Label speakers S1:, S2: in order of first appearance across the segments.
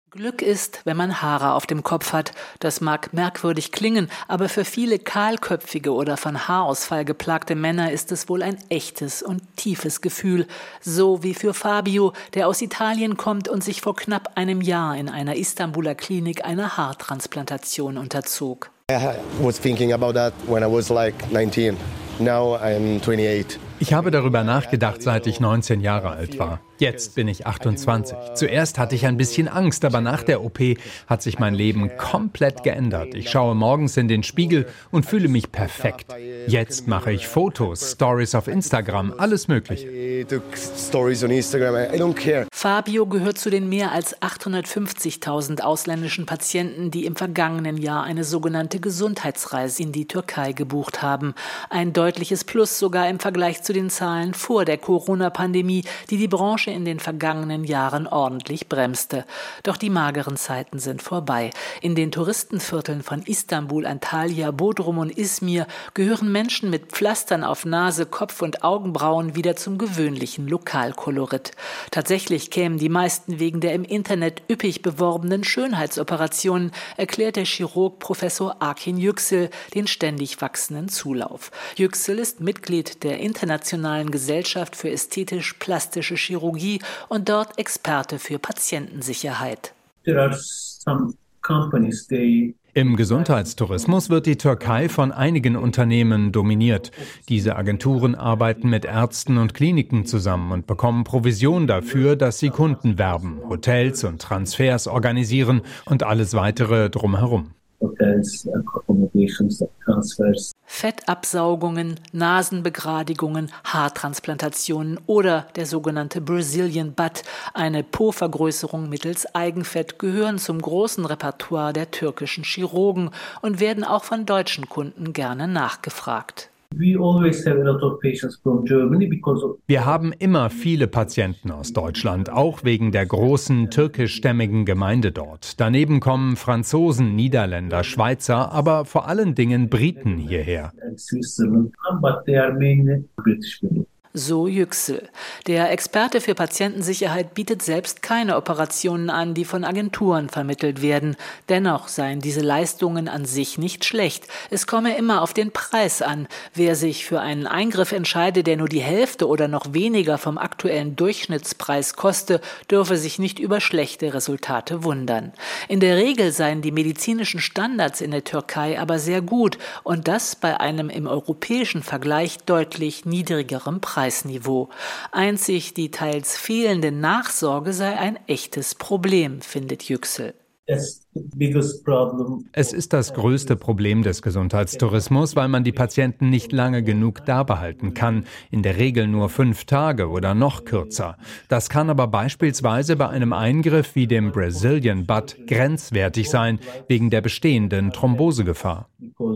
S1: Glück ist, wenn man Haare auf dem Kopf hat. Das mag merkwürdig klingen, aber für viele kahlköpfige oder von Haarausfall geplagte Männer ist es wohl ein echtes und tiefes Gefühl. So wie für Fabio, der aus Italien kommt und sich vor knapp einem Jahr in einer Istanbuler Klinik einer Haartransplantation unterzog.
S2: I was thinking about that when I was like 19. Now I'm 28.
S3: Ich habe darüber nachgedacht, seit ich 19 Jahre alt war. Jetzt bin ich 28. Zuerst hatte ich ein bisschen Angst, aber nach der OP hat sich mein Leben komplett geändert. Ich schaue morgens in den Spiegel und fühle mich perfekt. Jetzt mache ich Fotos, Stories auf Instagram, alles Mögliche.
S1: Fabio gehört zu den mehr als 850.000 ausländischen Patienten, die im vergangenen Jahr eine sogenannte Gesundheitsreise in die Türkei gebucht haben. Ein deutliches Plus sogar im Vergleich zu den Zahlen vor der Corona-Pandemie, die die Branche in den vergangenen Jahren ordentlich bremste. Doch die mageren Zeiten sind vorbei. In den Touristenvierteln von Istanbul, Antalya, Bodrum und Izmir gehören Menschen mit Pflastern auf Nase, Kopf und Augenbrauen wieder zum gewöhnlichen Lokalkolorit. Tatsächlich kämen die meisten wegen der im Internet üppig beworbenen Schönheitsoperationen, erklärt der Chirurg Professor Akin Yüksel den ständig wachsenden Zulauf. Yüksel ist Mitglied der Internationalen Gesellschaft für ästhetisch-plastische Chirurgie und dort Experte für Patientensicherheit.
S3: Im Gesundheitstourismus wird die Türkei von einigen Unternehmen dominiert. Diese Agenturen arbeiten mit Ärzten und Kliniken zusammen und bekommen Provision dafür, dass sie Kunden werben, Hotels und Transfers organisieren und alles weitere drumherum.
S1: Fettabsaugungen, Nasenbegradigungen, Haartransplantationen oder der sogenannte Brazilian Butt, eine Po-Vergrößerung mittels Eigenfett, gehören zum großen Repertoire der türkischen Chirurgen und werden auch von deutschen Kunden gerne nachgefragt.
S3: Wir haben immer viele Patienten aus Deutschland, auch wegen der großen türkischstämmigen Gemeinde dort. Daneben kommen Franzosen, Niederländer, Schweizer, aber vor allen Dingen Briten hierher.
S1: So Yüksel. Der Experte für Patientensicherheit bietet selbst keine Operationen an, die von Agenturen vermittelt werden. Dennoch seien diese Leistungen an sich nicht schlecht. Es komme immer auf den Preis an. Wer sich für einen Eingriff entscheide, der nur die Hälfte oder noch weniger vom aktuellen Durchschnittspreis koste, dürfe sich nicht über schlechte Resultate wundern. In der Regel seien die medizinischen Standards in der Türkei aber sehr gut und das bei einem im europäischen Vergleich deutlich niedrigerem Preisniveau. Einzig die teils fehlende Nachsorge sei ein echtes Problem, findet Yüksel.
S3: Es ist das größte Problem des Gesundheitstourismus, weil man die Patienten nicht lange genug dabehalten kann, in der Regel nur 5 Tage oder noch kürzer. Das kann aber beispielsweise bei einem Eingriff wie dem Brazilian Butt grenzwertig sein, wegen der bestehenden Thrombosegefahr.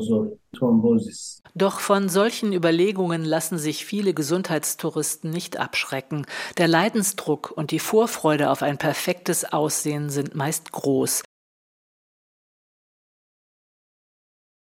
S1: Doch von solchen Überlegungen lassen sich viele Gesundheitstouristen nicht abschrecken. Der Leidensdruck und die Vorfreude auf ein perfektes Aussehen sind meist groß.